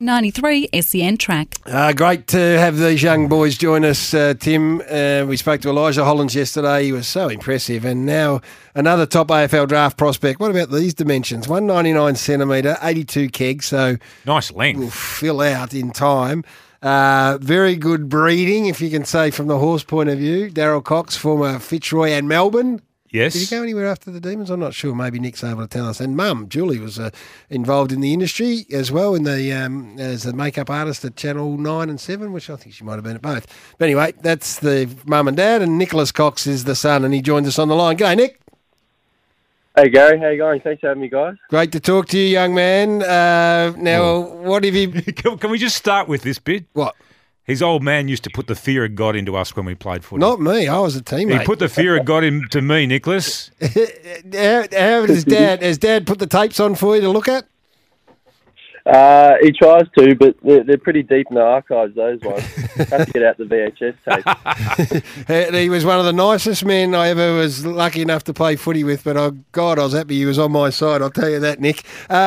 93 SEN Track. Great to have these young boys join us, Tim. We spoke to Elijah Hollands yesterday. He was so impressive. And now another top AFL draft prospect. What about these dimensions? 199 centimetre, 82 keg, so nice length. Will fill out in time. Very good breeding, if you can say, from the horse point of view. Darryl Cox, former Fitzroy and Melbourne. Yes. Did he go anywhere after the Demons? I'm not sure. Maybe Nick's able to tell us. And Mum, Julie, was involved in the industry as well in the as a makeup artist at Channel 9 and 7, which I think she might have been at both. But anyway, that's the mum and dad, and Nicholas Cox is the son, and he joins us on the line. G'day, Nick. Hey, Gary. How you going? Thanks for having me, guys. Great to talk to you, young man. What have you... Can we just start with this bit? What? His old man used to put the fear of God into us when we played footy. Not me. I was a teammate. He put the fear of God into me, Nicholas. How does Dad? Has Dad put the tapes on for you to look at? He tries to, but they're pretty deep in the archives, those ones. Have to get out the VHS tape. He was one of the nicest men I ever was lucky enough to play footy with, but God, I was happy he was on my side, I'll tell you that, Nick.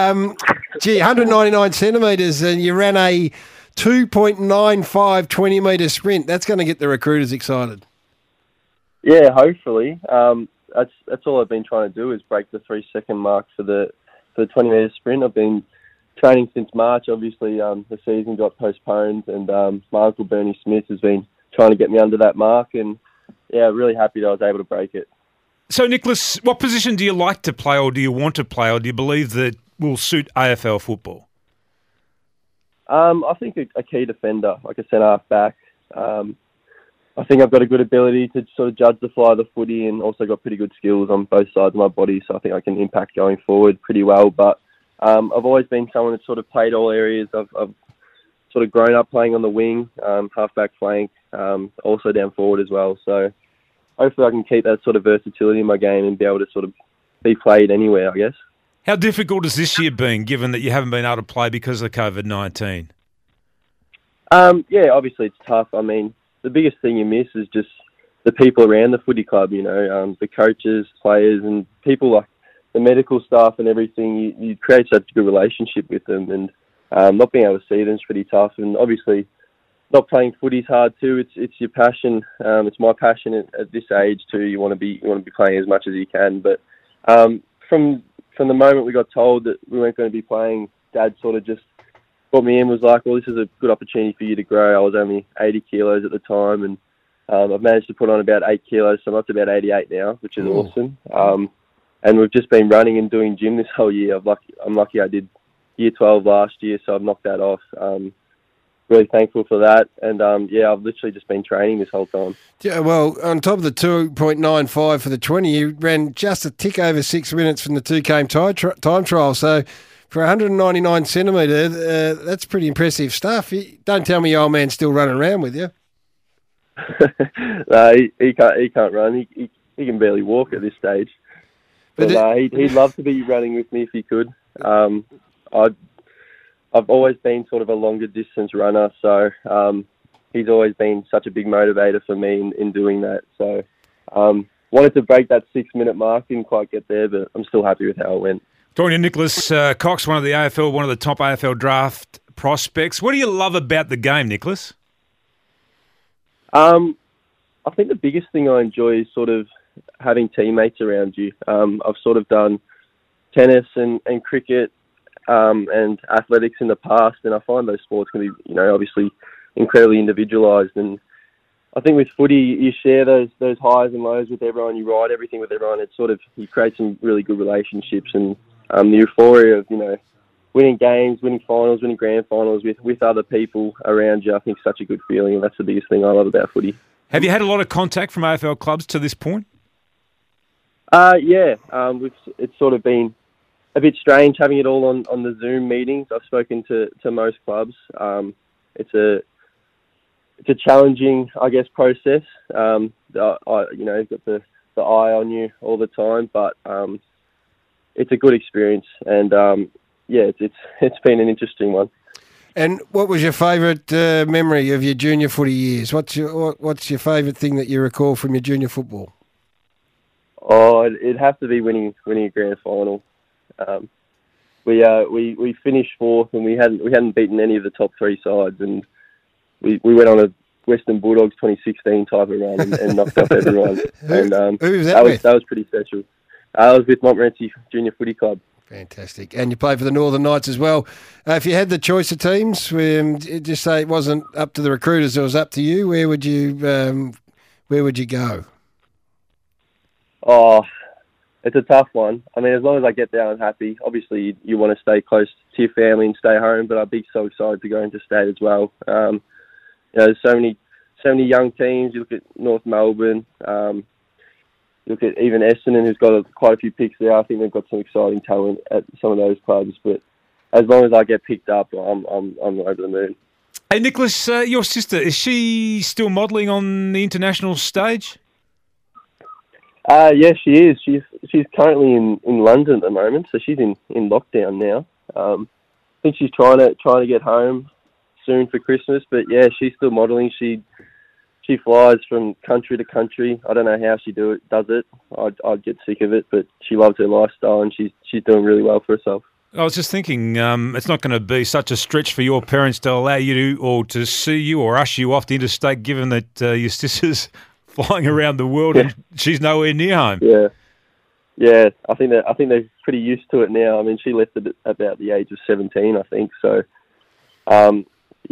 199 centimetres, and you ran a 2.95 20-metre sprint. That's going to get the recruiters excited. Yeah, hopefully. That's all I've been trying to do is break the 3-second mark for the 20-metre sprint. I've been training since March. Obviously, the season got postponed, and my uncle Bernie Smith has been trying to get me under that mark, and yeah, really happy that I was able to break it. So, Nicholas, what position do you like to play, or do you want to play, or do you believe that will suit AFL football? I think a key defender, like a centre-half back. I think I've got a good ability to sort of judge the fly of the footy, and also got pretty good skills on both sides of my body, so I think I can impact going forward pretty well. But I've always been someone that's sort of played all areas. I've sort of grown up playing on the wing, half-back flank, also down forward as well. So hopefully I can keep that sort of versatility in my game and be able to sort of be played anywhere, I guess. How difficult has this year been, given that you haven't been able to play because of COVID-19? Yeah, obviously it's tough. I mean, the biggest thing you miss is just the people around the footy club, you know, the coaches, players, and people like the medical staff and everything. You create such a good relationship with them, and not being able to see them is pretty tough. And obviously, not playing footy is hard too. It's your passion. It's my passion at this age too. You want to be playing as much as you can. But from the moment we got told that we weren't going to be playing, Dad sort of just brought me in, was like, well, this is a good opportunity for you to grow. I was only 80 kilos at the time, and I've managed to put on about 8 kilos, so I'm up to about 88 now, which is awesome. And we've just been running and doing gym this whole year. I'm lucky I did year 12 last year, so I've knocked that off. Really thankful for that. And, I've literally just been training this whole time. Yeah, well, on top of the 2.95 for the 20, you ran just a tick over 6 minutes from the 2K time trial. So for 199 centimetre, that's pretty impressive stuff. Don't tell me your old man's still running around with you. No, he can't run. He can barely walk at this stage. But he'd love to be running with me if he could. I've always been sort of a longer distance runner, so he's always been such a big motivator for me in doing that. So wanted to break that 6-minute mark, didn't quite get there, but I'm still happy with how it went. Talking to Nicholas Cox, one of the top AFL draft prospects. What do you love about the game, Nicholas? I think the biggest thing I enjoy is sort of having teammates around you. I've sort of done tennis and cricket and athletics in the past, and I find those sports can be, obviously incredibly individualised. And I think with footy, you share those highs and lows with everyone. You ride everything with everyone. It's sort of, you create some really good relationships, and the euphoria of winning games, winning finals, winning grand finals with other people around you, I think is such a good feeling, and that's the biggest thing I love about footy. Have you had a lot of contact from AFL clubs to this point? Yeah. It's sort of been a bit strange having it all on the Zoom meetings. I've spoken to most clubs. It's a challenging, I guess, process. You've got the eye on you all the time, but it's a good experience, and it's been an interesting one. And what was your favourite memory of your junior footy years? What's your favourite thing that you recall from your junior football? Oh, it'd have to be winning a grand final. we finished fourth, and we hadn't beaten any of the top three sides, and we went on a Western Bulldogs 2016 type of run and knocked off everyone. Who was that with? That was pretty special. I was with Montmorency Junior Footy Club. Fantastic. And you played for the Northern Knights as well. If you had the choice of teams, just say it wasn't up to the recruiters, it was up to you, where would you go? Oh, it's a tough one. I mean, as long as I get there, I'm happy. Obviously, you want to stay close to your family and stay home, but I'd be so excited to go into state as well. There's so many young teams. You look at North Melbourne. Look at even Essendon, who's got quite a few picks there. I think they've got some exciting talent at some of those clubs. But as long as I get picked up, I'm over the moon. Hey, Nicholas, your sister, is she still modelling on the international stage? Yeah, she is. She's currently in London at the moment, so she's in lockdown now. I think she's trying to get home soon for Christmas. But yeah, she's still modelling. She flies from country to country. I don't know how she does it. I'd get sick of it, but she loves her lifestyle, and she's doing really well for herself. I was just thinking, it's not going to be such a stretch for your parents to allow you to, or to see you or usher you off to interstate, given that your sister's flying around the world and she's nowhere near home. Yeah. I think they're pretty used to it now. I mean, she left at about the age of 17, I think. So, I think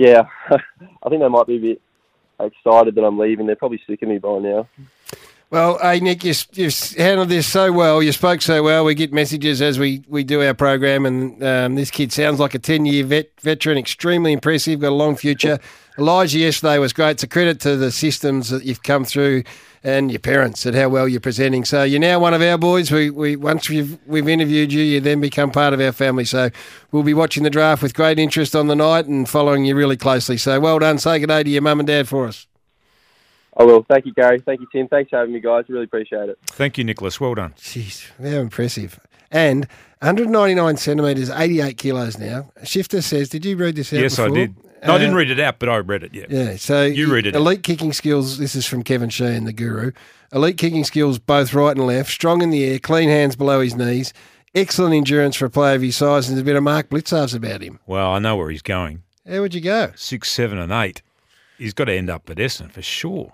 they might be a bit excited that I'm leaving. They're probably sick of me by now. Well, hey, Nick, you've handled this so well. You spoke so well. We get messages as we do our program, and this kid sounds like a 10-year veteran, extremely impressive, got a long future. Elijah yesterday was great. It's a credit to the systems that you've come through and your parents and how well you're presenting. So you're now one of our boys. We once we've interviewed you, you then become part of our family. So we'll be watching the draft with great interest on the night and following you really closely. So well done. Say good day to your mum and dad for us. I will. Thank you, Gary. Thank you, Tim. Thanks for having me, guys. Really appreciate it. Thank you, Nicholas. Well done. Jeez, how impressive. And 199 centimetres, 88 kilos now. Shifter says, did you read this out Yes, before? I did. No, I didn't read it out, but I read it, yeah. Yeah, so you read it. Elite kicking skills, this is from Kevin Sheehan, the guru. Elite kicking skills both right and left, strong in the air, clean hands below his knees, excellent endurance for a player of his size, and there's a bit of Mark Blitzarves about him. Well, I know where he's going. How would you go? 6, 7 and 8. He's got to end up at Essendon for sure.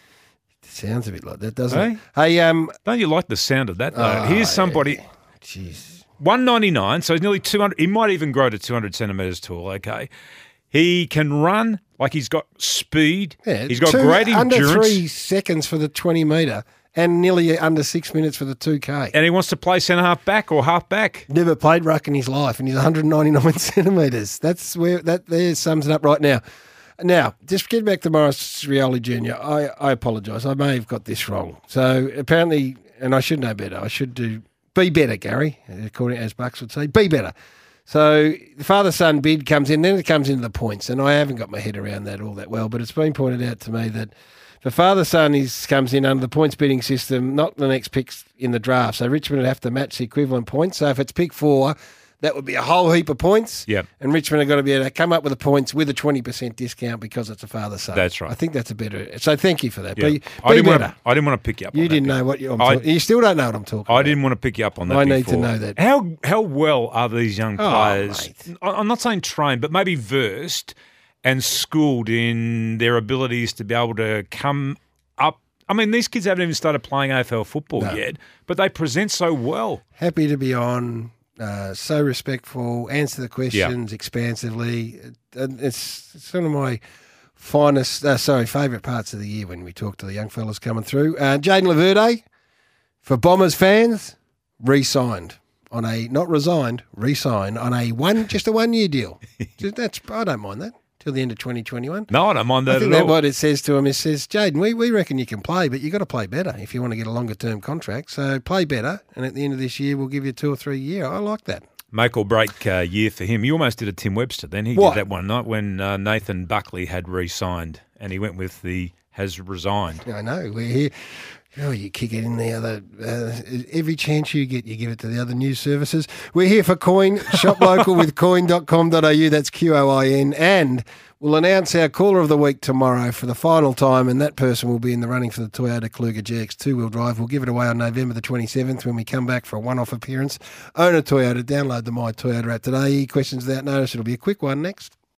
Sounds a bit like that, doesn't it? Hey, Hey, don't you like the sound of that, though? Here's somebody... Yeah. Jeez. 199, so he's nearly 200. He might even grow to 200 centimetres tall, okay? He can run, like he's got speed. Yeah, he's got great endurance. Under 3 seconds for the 20 metre and nearly under 6 minutes for the 2K. And he wants to play centre half back or half back. Never played ruck in his life, and he's 199 centimetres. That's where that there sums it up right now. Now, just get back to Morris Rioli Jr. I apologise. I may have got this wrong. So apparently, and I should know better. I should be better, Gary, according as Bucks would say, be better. So the father-son bid comes in, then it comes into the points, and I haven't got my head around that all that well, but it's been pointed out to me that the father-son comes in under the points bidding system, not the next picks in the draft. So Richmond would have to match the equivalent points. So if it's pick 4, that would be a whole heap of points. Yep. And Richmond have got to be able to come up with the points with a 20% discount because it's a father-son. That's right. I think that's a better. So thank you for that. Yeah. Be I didn't better. Want to pick you up on that. You didn't know what I'm talking. You still don't know what I'm talking about. I didn't want to pick you up on that I before. need to know that. How well are these young players? Mate. I'm not saying trained, but maybe versed and schooled in their abilities to be able to come up. I mean, these kids haven't even started playing AFL football yet, but they present so well. Happy to be on. So respectful, answer the questions expansively. It's one of my favourite parts of the year when we talk to the young fellas coming through. Jayden Laverde, for Bombers fans, re-signed on a, not resigned, re-signed on just a 1 year deal. I don't mind that. Till the end of 2021. No, I don't mind that I think at that all. what it says to him. It says, Jayden, we reckon you can play, but you've got to play better if you want to get a longer-term contract. So play better, and at the end of this year, we'll give you 2 or 3 year. I like that. Make or break year for him. You almost did a Tim Webster then. He What? did that one night when Nathan Buckley had re-signed, and he went with the has resigned. I know. We're here. Oh, you kick it in the other. Every chance you get, you give it to the other news services. We're here for Coin. Shop local with coin.com.au. That's QOIN. And we'll announce our caller of the week tomorrow for the final time, and that person will be in the running for the Toyota Kluger GX two-wheel drive. We'll give it away on November the 27th when we come back for a one-off appearance. Own a Toyota. Download the My Toyota app today. Questions without notice. It'll be a quick one next.